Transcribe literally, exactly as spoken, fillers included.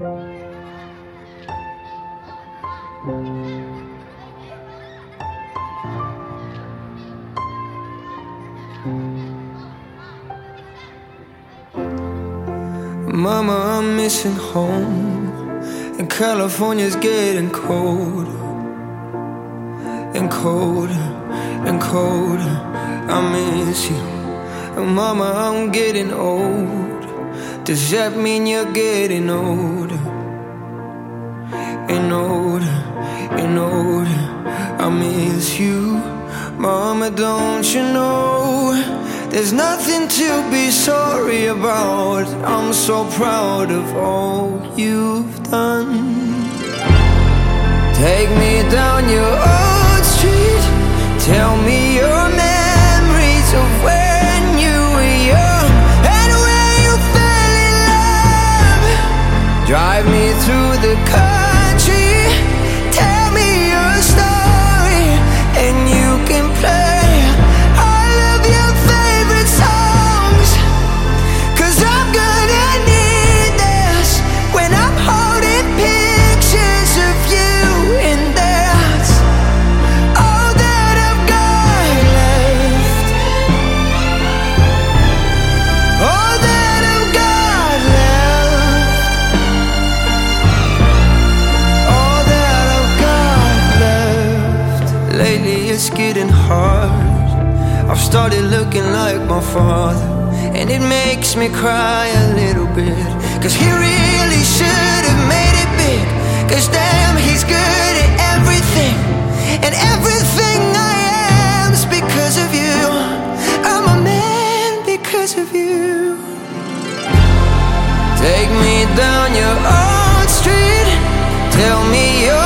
Mama, I'm missing home, and California's getting colder and colder and colder. I miss you, and Mama, I'm getting old. Does that mean you're getting older and older and older? I miss you, Mama, don't you know there's nothing to be sorry about? I'm so proud of all you've done. Take me down your old street, tell me your memories of when you were young and when you fell in love. Drive me through the country, tell me your story, and you can play all of your favorite songs. Cause I'm gonna need this when I'm holding pictures of you, and that's all that I've got left. All that I've got left. All that I've got left. Lately it's getting hard. I've started looking like my father, and it makes me cry a little bit. Cause he really should have made it big. Cause damn, he's good at everything, and everything I am's because of you. I'm a man because of you. Take me down your old street, tell me your